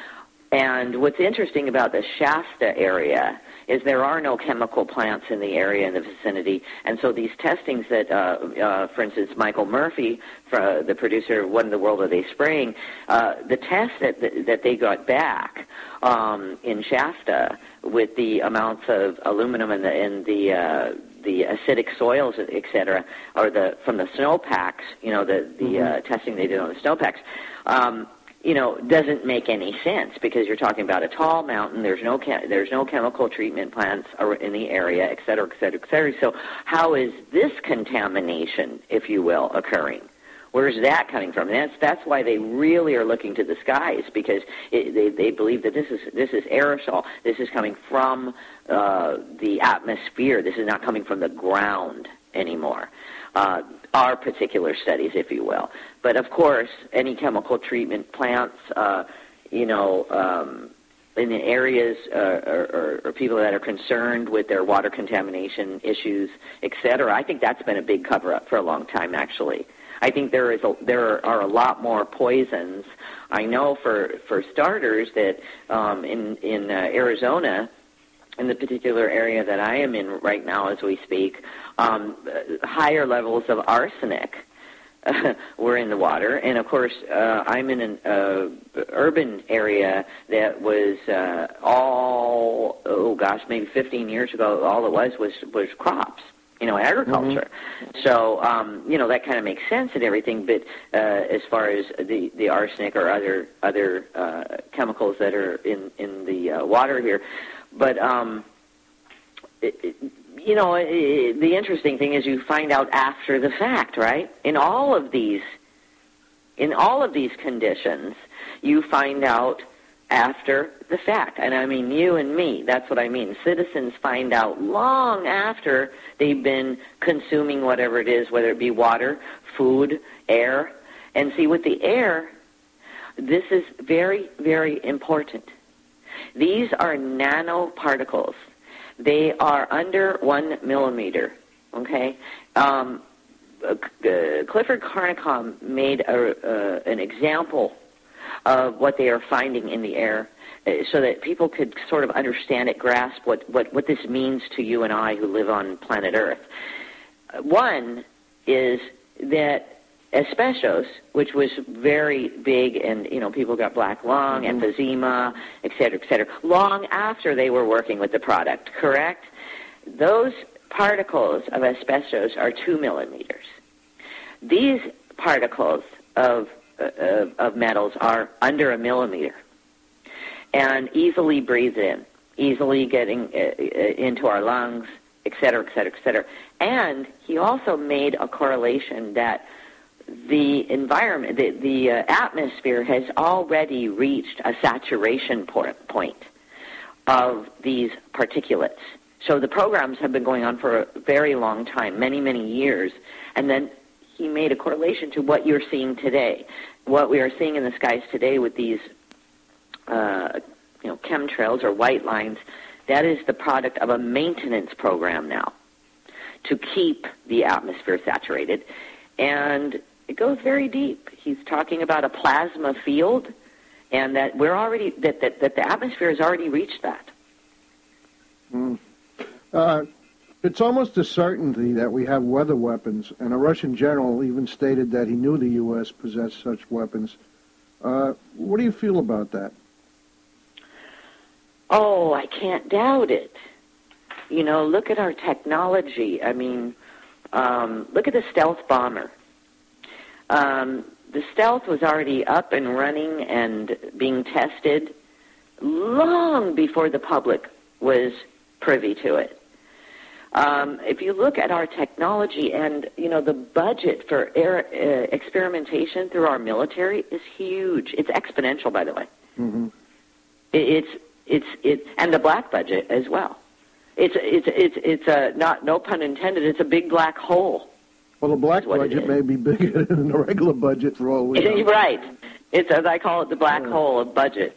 And what's interesting about the Shasta area is there are no chemical plants in the area in the vicinity, and so these testings that, uh, uh, for instance, Michael Murphy, uh, the producer of What in the World Are They Spraying, uh, the test that, that that they got back um, in Shasta with the amounts of aluminum in the in the uh, the acidic soils, et cetera, or the from the snowpacks, you know, the the mm-hmm. uh, testing they did on the snowpacks. Um, you know, doesn't make any sense because you're talking about a tall mountain. There's no chem- there's no chemical treatment plants in the area, et cetera, et cetera, et cetera. So how is this contamination, if you will, occurring? Where's that coming from? And that's that's why they really are looking to the skies because it, they they believe that this is this is aerosol. This is coming from uh, the atmosphere. This is not coming from the ground anymore. Uh, our particular studies, if you will. But, of course, any chemical treatment plants, uh, you know, um, in the areas uh, or, or, or people that are concerned with their water contamination issues, et cetera, I think that's been a big cover-up for a long time, actually. I think there is a, there are a lot more poisons. I know, for, for starters, that um, in, in uh, Arizona, in the particular area that I am in right now as we speak, um, higher levels of arsenic uh, were in the water. And, of course, uh, I'm in an uh, urban area that was uh, all, oh, gosh, maybe fifteen years ago, all it was was, was crops, you know, agriculture. Mm-hmm. So, um, you know, that kind of makes sense and everything, but uh, as far as the, the arsenic or other other uh, chemicals that are in, in the uh, water here, But, um, it, it, you know, it, the interesting thing is you find out after the fact, right? In all of these, in all of these conditions, you find out after the fact. And I mean you and me, that's what I mean. Citizens find out long after they've been consuming whatever it is, whether it be water, food, air. And see, with the air, this is very, very important. These are nanoparticles. They are under one millimeter, okay? Um, uh, Clifford Carnicom made a, uh, an example of what they are finding in the air uh, so that people could sort of understand it, grasp what, what, what this means to you and I who live on planet Earth. One is that asbestos, which was very big, and, you know, people got black lung, mm-hmm. emphysema, et cetera, et cetera, long after they were working with the product, correct? Those particles of asbestos are two millimeters. These particles of, uh, of, of metals are under a millimeter and easily breathed in, easily getting uh, into our lungs, et cetera, et cetera, et cetera. And he also made a correlation that the environment, the, the uh, atmosphere has already reached a saturation point of these particulates. So the programs have been going on for a very long time, many, many years, and then he made a correlation to what you're seeing today. What we are seeing in the skies today with these uh, you know, chemtrails or white lines, that is the product of a maintenance program now to keep the atmosphere saturated. And it goes very deep. He's talking about a plasma field, and that we're already that that, that the atmosphere has already reached that. Mm. Uh, it's almost a certainty that we have weather weapons, and a Russian general even stated that he knew the U S possessed such weapons. Uh, what do you feel about that? Oh, I can't doubt it. You know, look at our technology. I mean, um, look at the stealth bomber. Um, the stealth was already up and running and being tested long before the public was privy to it. Um, if you look at our technology and, you know, the budget for air, uh, experimentation through our military is huge. It's exponential, by the way. Mm-hmm. It, it's it's it, and the black budget as well. It's it's it's it's a not no pun intended. It's a big black hole. Well, the black budget may be bigger than the regular budget for all we know. Right. It's, as I call it, the black yeah. hole of budget.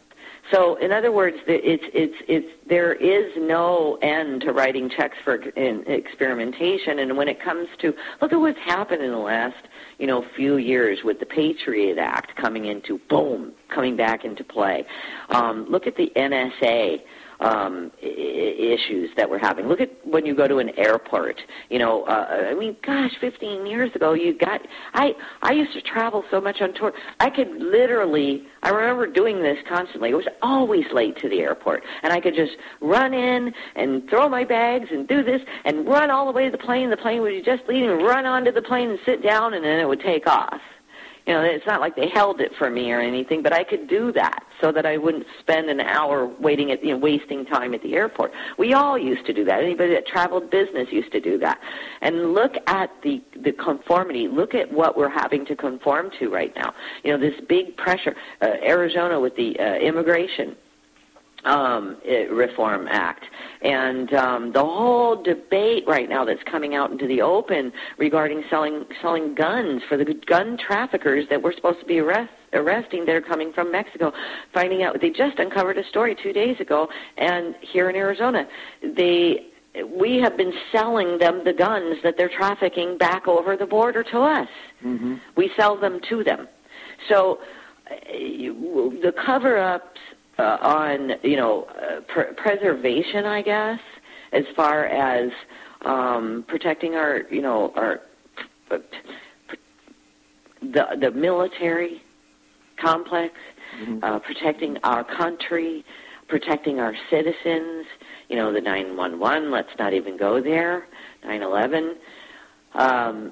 So, in other words, it's it's it's there is no end to writing checks for experimentation. And when it comes to look at what's happened in the last you know few years with the Patriot Act coming into boom coming back into play. Um, look at the N S A. Um, I- issues that we're having. Look at when you go to an airport. You know, uh, I mean, gosh, fifteen years ago, you got. I I used to travel so much on tour. I could literally. I remember doing this constantly. I was always late to the airport, and I could just run in and throw my bags and do this and run all the way to the plane. The plane would be just leaving, and run onto the plane and sit down, and then it would take off. You know, it's not like they held it for me or anything, but I could do that so that I wouldn't spend an hour waiting at, you know, wasting time at the airport. We all used to do that. Anybody that traveled business used to do that. And look at the, the conformity. Look at what we're having to conform to right now. You know, this big pressure. Uh, Arizona with the uh, immigration Um, Reform Act, and um, the whole debate right now that's coming out into the open regarding selling selling guns for the gun traffickers that we're supposed to be arrest, arresting that are coming from Mexico. Finding out they just uncovered a story two days ago, and here in Arizona, they we have been selling them the guns that they're trafficking back over the border to us. Mm-hmm. We sell them to them. So uh, the cover-ups. Uh, on, you know, uh, pr- preservation, I guess, as far as um, protecting our, you know, our uh, the the military complex, mm-hmm. uh, protecting our country, protecting our citizens. You know, the nine one one. Let's not even go there. nine eleven. Um,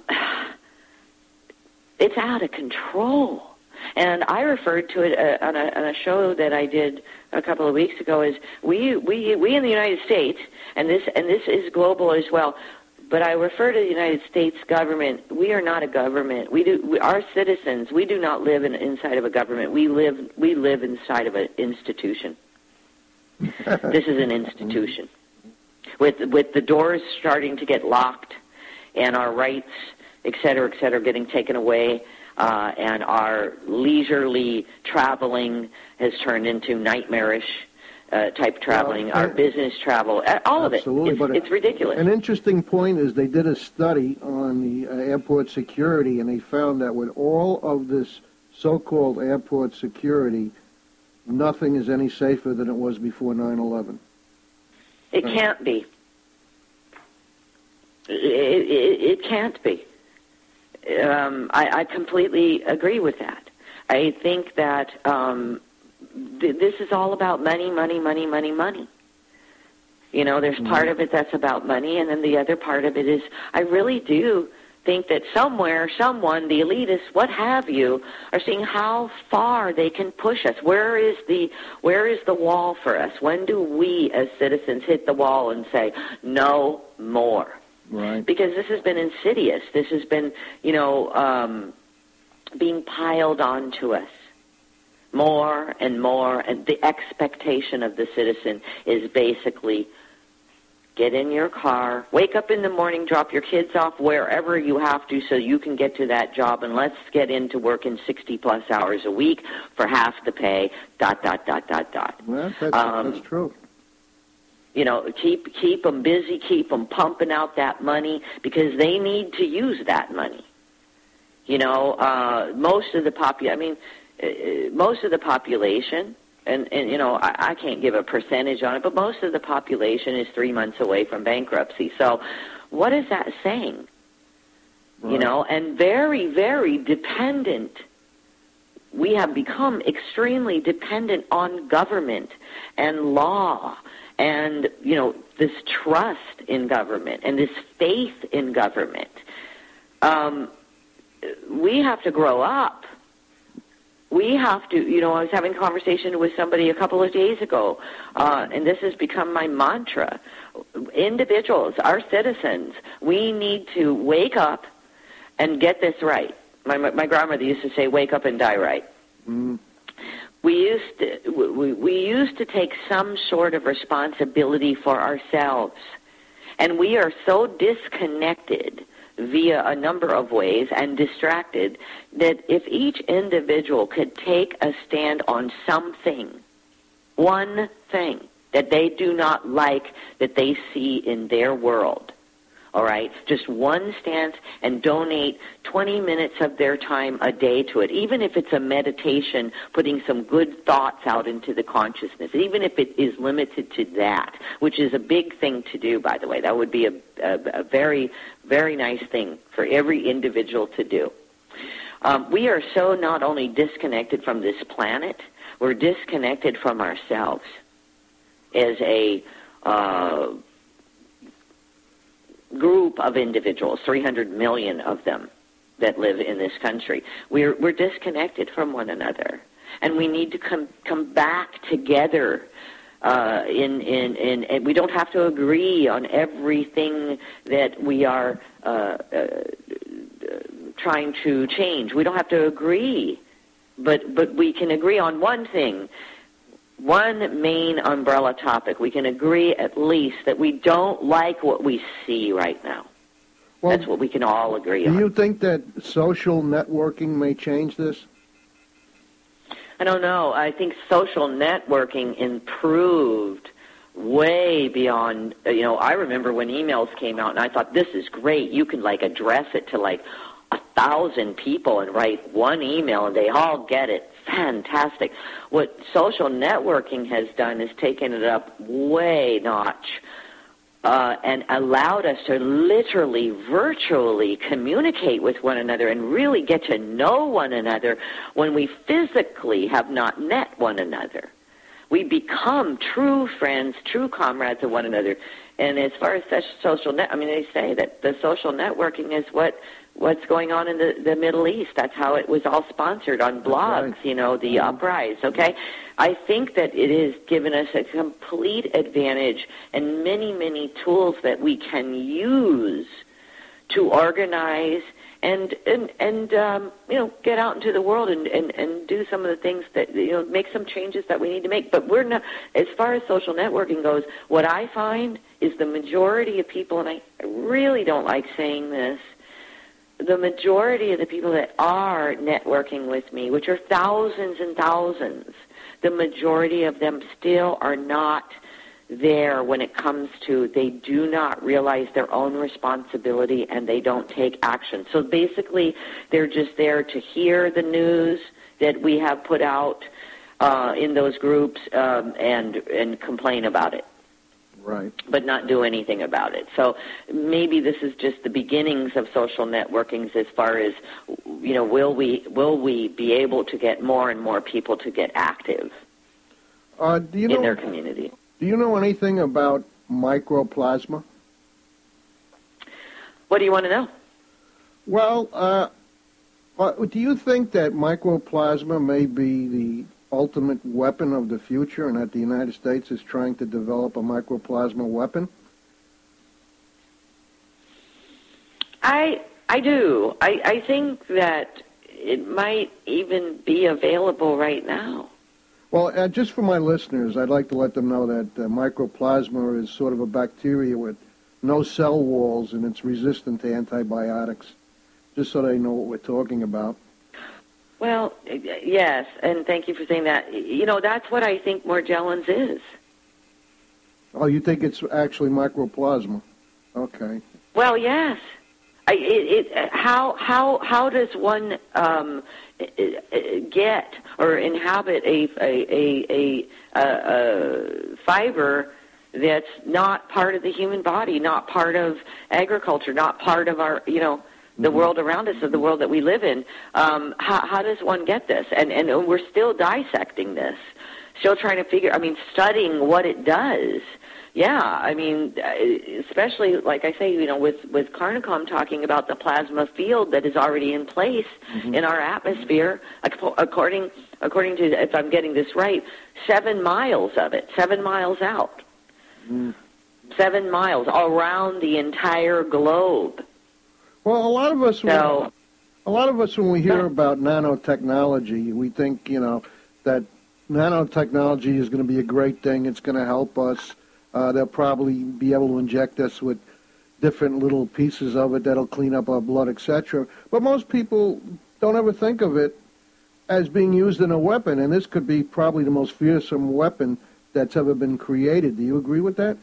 it's out of control. And I referred to it uh, on, a, on a show that I did a couple of weeks ago. As we we we in the United States, and this and this is global as well. But I refer to the United States government. We are not a government. We do we, our citizens. We do not live in, inside of a government. We live we live inside of an institution. This is an institution with with the doors starting to get locked, and our rights, et cetera, et cetera, getting taken away. Uh, and our leisurely traveling has turned into nightmarish uh, type traveling. Well, our business travel, all of it. It's, but it's ridiculous. An interesting point is they did a study on the uh, airport security, and they found that with all of this so-called airport security, nothing is any safer than it was before nine eleven. It uh, can't be. It, it, it can't be. Um, I, I completely agree with that. I think that um, th- this is all about money, money, money, money, money. You know, there's mm-hmm. part of it that's about money, and then the other part of it is I really do think that somewhere, someone, the elitists, what have you, are seeing how far they can push us. Where is the where is the wall for us? When do we as citizens hit the wall and say, no more? Right. Because this has been insidious. This has been, you know, um, being piled onto us more and more. And the expectation of the citizen is basically get in your car, wake up in the morning, drop your kids off wherever you have to so you can get to that job, and let's get into working sixty-plus hours a week for half the pay, dot, dot, dot, dot, dot. Well, that's, um, that's true. You know, keep keep them busy, keep them pumping out that money because they need to use that money. You know, uh, most of the popu- I mean, uh, most of the population, and, and you know, I, I can't give a percentage on it, but most of the population is three months away from bankruptcy. So what is that saying? Right. You know, and very, very dependent. We have become extremely dependent on government and law. And, you know, this trust in government and this faith in government. Um, we have to grow up. We have to, you know, I was having a conversation with somebody a couple of days ago, uh, and this has become my mantra. Individuals, our citizens, we need to wake up and get this right. My, my grandmother used to say, wake up and die right. Mm. We used to, we, we used to take some sort of responsibility for ourselves, and we are so disconnected via a number of ways and distracted that if each individual could take a stand on something, one thing that they do not like that they see in their world. All right? Just one stance, and donate twenty minutes of their time a day to it, even if it's a meditation, putting some good thoughts out into the consciousness, even if it is limited to that, which is a big thing to do, by the way. That would be a, a, a very, very nice thing for every individual to do. Um, we are so not only disconnected from this planet, we're disconnected from ourselves as a uh, group of individuals, three hundred million of them that live in this country. We're, we're disconnected from one another, and we need to come come back together. Uh, in, in, in, and we don't have to agree on everything that we are uh, uh, trying to change. We don't have to agree, but but we can agree on one thing. One main umbrella topic. We can agree at least that we don't like what we see right now. Well, that's what we can all agree do on. Do you think that social networking may change this? I don't know. I think social networking improved way beyond, you know, I remember when emails came out and I thought, this is great. You can, like, address it to, like, a thousand people and write one email and they all get it. Fantastic. What social networking has done is taken it up way notch uh, and allowed us to literally, virtually communicate with one another and really get to know one another when we physically have not met one another. We become true friends, true comrades of one another. And as far as social net, I mean, they say that the social networking is what what's going on in the, the Middle East. That's how it was all sponsored on blogs, right. You know, the Uprise, okay? I think that it has given us a complete advantage and many, many tools that we can use to organize and, and, and um, you know, get out into the world and, and, and do some of the things that, you know, make some changes that we need to make. But we're not, as far as social networking goes, what I find is the majority of people, and I really don't like saying this, the majority of the people that are networking with me, which are thousands and thousands, the majority of them still are not there when it comes to they do not realize their own responsibility and they don't take action. So basically, they're just there to hear the news that we have put out uh, in those groups um, and and complain about it. Right. But not do anything about it. So maybe this is just the beginnings of social networkings as far as, you know, will we will we be able to get more and more people to get active uh, do you know, in their community? Do you know anything about mycoplasma? What do you want to know? Well, uh, uh, do you think that mycoplasma may be the ultimate weapon of the future and that the United States is trying to develop a mycoplasma weapon? I I do. I, I think that it might even be available right now. Well, uh, just for my listeners, I'd like to let them know that uh, mycoplasma is sort of a bacteria with no cell walls and it's resistant to antibiotics, just so they know what we're talking about. Well, yes, and thank you for saying that. You know, that's what I think Morgellons is. Oh, you think it's actually mycoplasma? Okay. Well, yes. I, it, it, how how how does one um, get or inhabit a a, a, a, a fiber that's not part of the human body, not part of agriculture, not part of our, you know, the mm-hmm. world around us, or the world that we live in? Um, how, how does one get this? And and we're still dissecting this, still trying to figure. I mean, studying what it does. Yeah, I mean, especially, like I say, you know, with, with Carnicom talking about the plasma field that is already in place mm-hmm. in our atmosphere, according according to, if I'm getting this right, seven miles of it, seven miles out, mm-hmm. seven miles around the entire globe. Well, a lot of us, so, when, a lot of us, when we hear about nanotechnology, we think, you know, that nanotechnology is going to be a great thing. It's going to help us. Uh, they'll probably be able to inject us with different little pieces of it that'll clean up our blood, et cetera. But most people don't ever think of it as being used in a weapon, and this could be probably the most fearsome weapon that's ever been created. Do you agree with that?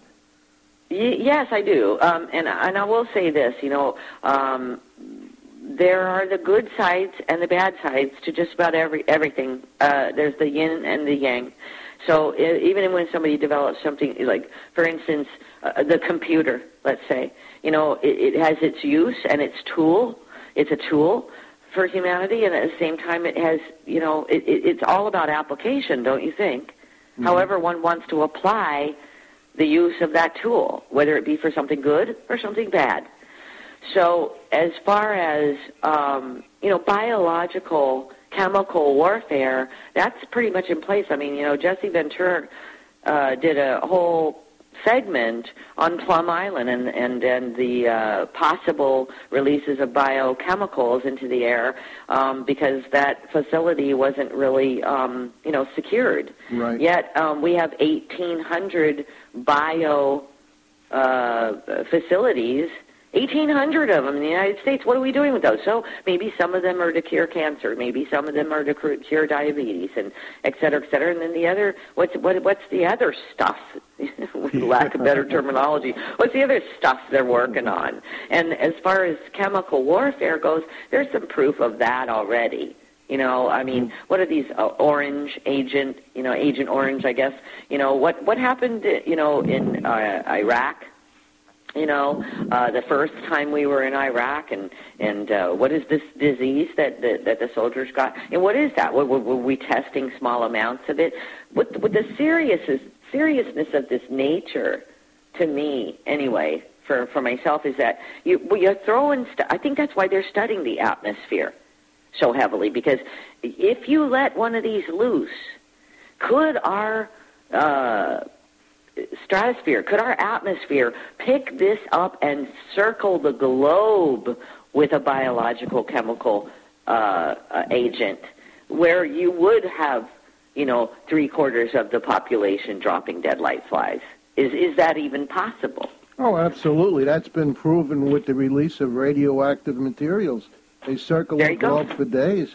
Y- yes, I do. Um, and, and I will say this, you know, um, there are the good sides and the bad sides to just about every everything. Uh, there's the yin and the yang. So it, even when somebody develops something, like, for instance, uh, the computer, let's say, you know, it, it has its use and its tool. It's a tool for humanity, and at the same time it has, you know, it, it, it's all about application, don't you think? Mm-hmm. However one wants to apply the use of that tool, whether it be for something good or something bad. So as far as, um, you know, biological, chemical warfare, that's pretty much in place. I mean, you know, Jesse Ventura uh, did a whole segment on Plum Island and, and, and the uh, possible releases of biochemicals into the air um, because that facility wasn't really, um, you know, secured. Right. Yet um, we have eighteen hundred bio uh, facilities, eighteen hundred of them in the United States. What are we doing with those? So maybe some of them are to cure cancer, maybe some of them are to cure diabetes, and et cetera, et cetera. And then the other, what's what, what's the other stuff? With lack of better terminology, what's the other stuff they're working on? And as far as chemical warfare goes, there's some proof of that already. You know, I mean, what are these uh, orange agent? You know, Agent Orange, I guess. You know, what what happened? You know, in uh, Iraq. You know, uh, the first time we were in Iraq, and and uh, what is this disease that, that that the soldiers got? And what is that? Were, were, were we testing small amounts of it? With, with the seriousness seriousness of this nature, to me, anyway, for for myself, is that you well, you're throwing. St- I think that's why they're studying the atmosphere so heavily, because if you let one of these loose, could our uh, stratosphere, could our atmosphere pick this up and circle the globe with a biological chemical uh, uh, agent, where you would have, you know, three quarters of the population dropping dead like flies? Is is that even possible? Oh, absolutely. That's been proven with the release of radioactive materials. They circle the globe for days.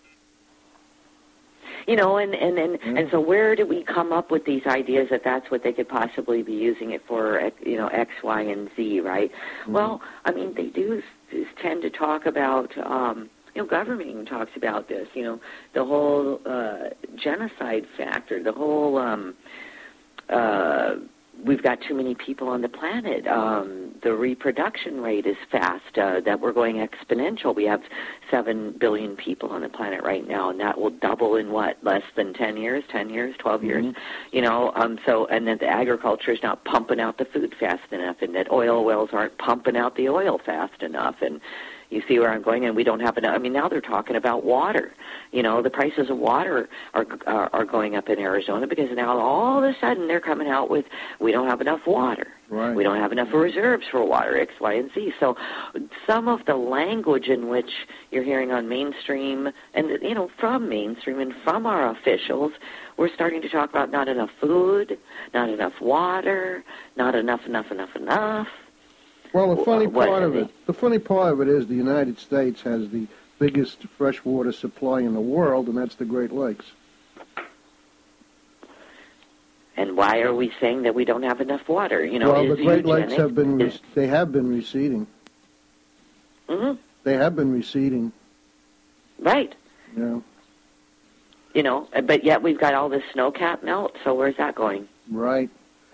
You know, and, and, and, yeah. and so where do we come up with these ideas that that's what they could possibly be using it for, you know, X, Y, and Z, right? Mm-hmm. Well, I mean, they do tend to talk about, um, you know, government talks about this, you know, the whole uh, genocide factor, the whole, um, uh, we've got too many people on the planet. Um, the reproduction rate is fast, uh, that we're going exponential. We have seven billion people on the planet right now, and that will double in what, less than ten years, ten years, twelve years? Mm-hmm. You know, um, so, and then the agriculture is not pumping out the food fast enough, and that oil wells aren't pumping out the oil fast enough, and you see where I'm going, and we don't have enough. I mean, now they're talking about water. You know, the prices of water are, are are going up in Arizona because now all of a sudden they're coming out with, we don't have enough water. Right. We don't have enough reserves for water, X, Y, and Z. So some of the language in which you're hearing on mainstream, and, you know, from mainstream and from our officials, we're starting to talk about not enough food, not enough water, not enough, enough, enough, enough. Well, the funny what, part of it, the funny part of it is the United States has the biggest freshwater supply in the world, and that's the Great Lakes. And why are we saying that we don't have enough water? You know, well, is the Great eugenic, Lakes have been is, they have been receding. Mm-hmm. They have been receding. Right. Yeah. You know, but yet we've got all this snow cap melt. So where's that going? Right.